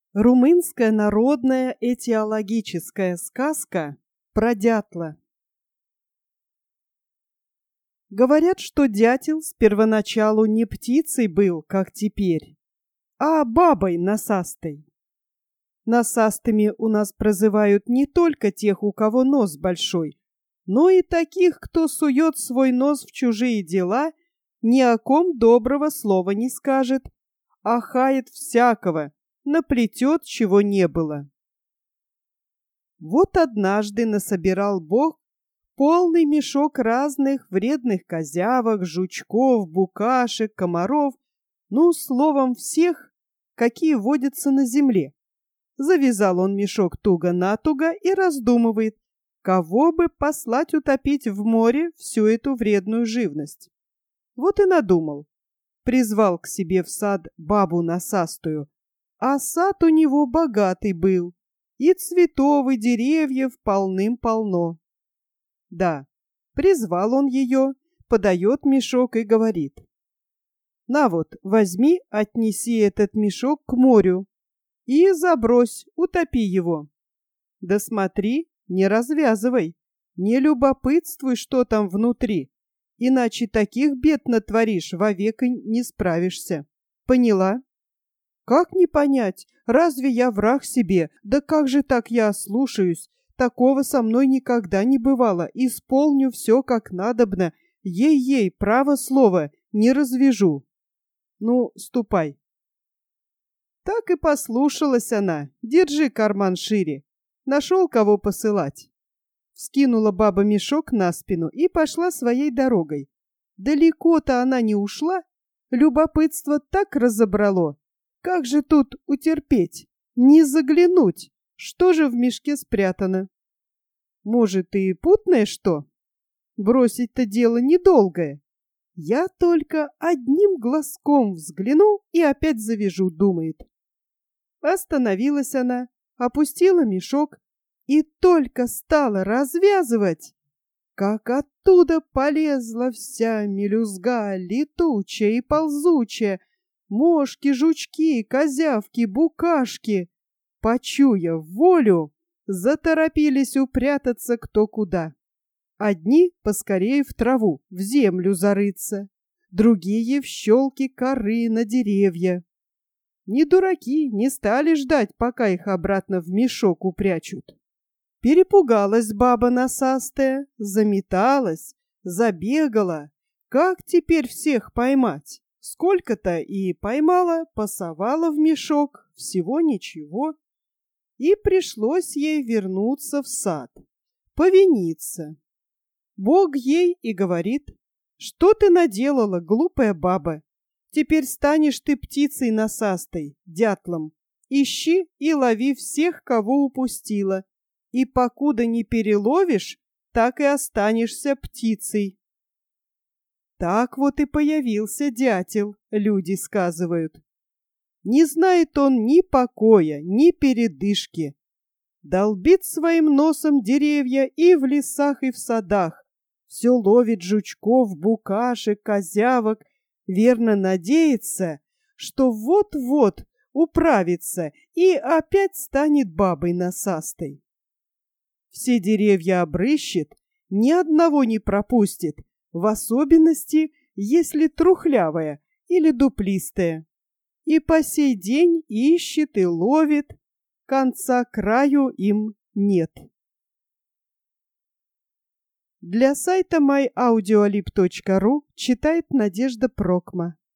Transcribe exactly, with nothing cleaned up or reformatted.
Румынская народная этиологическая сказка про дятла. Говорят, что дятел с первоначалу не птицей был, как теперь, а бабой насастой. Насастыми у нас прозывают не только тех, у кого нос большой, но и таких, кто сует свой нос в чужие дела, ни о ком доброго слова не скажет, а хает всякого, наплетет, чего не было. Вот однажды насобирал Бог полный мешок разных вредных козявок, жучков, букашек, комаров, ну, словом, всех, какие водятся на земле. Завязал он мешок туго-натуго и раздумывает, кого бы послать утопить в море всю эту вредную живность. Вот и надумал. Призвал к себе в сад бабу насастую, а сад у него богатый был, и цветов, и деревьев полным-полно. Да, призвал он ее, подает мешок и говорит: «На вот, возьми, отнеси этот мешок к морю и забрось, утопи его. Да смотри, не развязывай, не любопытствуй, что там внутри, иначе таких бед натворишь, вовек и не справишься. Поняла?» «Как не понять? Разве я враг себе? Да как же так я ослушаюсь? Такого со мной никогда не бывало. Исполню все как надобно. Ей-ей, право слово, не развяжу». «Ну, ступай». Так и послушалась она. Держи карман шире. Нашел, кого посылать. Вскинула баба мешок на спину и пошла своей дорогой. Далеко-то она не ушла. Любопытство так разобрало. Как же тут утерпеть? Не заглянуть? Что же в мешке спрятано? Может, и путное что? Бросить-то дело недолгое. Я только одним глазком взгляну и опять завяжу, думает. Остановилась она, опустила мешок и только стала развязывать, как оттуда полезла вся мелюзга, летучая и ползучая, мошки, жучки, козявки, букашки, почуя волю, заторопились упрятаться кто куда. Одни поскорее в траву, в землю зарыться, другие в щелки коры на деревья. Не дураки, не стали ждать, пока их обратно в мешок упрячут. Перепугалась баба насастая, заметалась, забегала. Как теперь всех поймать? Сколько-то и поймала, пасовала в мешок, всего ничего. И пришлось ей вернуться в сад, повиниться. Бог ей и говорит: «Что ты наделала, глупая баба? Теперь станешь ты птицей насастой, дятлом. Ищи и лови всех, кого упустила. И покуда не переловишь, так и останешься птицей». Так вот и появился дятел, люди сказывают. Не знает он ни покоя, ни передышки. Долбит своим носом деревья и в лесах, и в садах. Все ловит жучков, букашек, козявок, верно надеется, что вот-вот управится и опять станет бабой насастой. Все деревья обрыщет, ни одного не пропустит, в особенности, если трухлявая или дуплистая. И по сей день ищет и ловит, конца краю им нет. Для сайта май аудиолиб точка ру читает Надежда Прокма.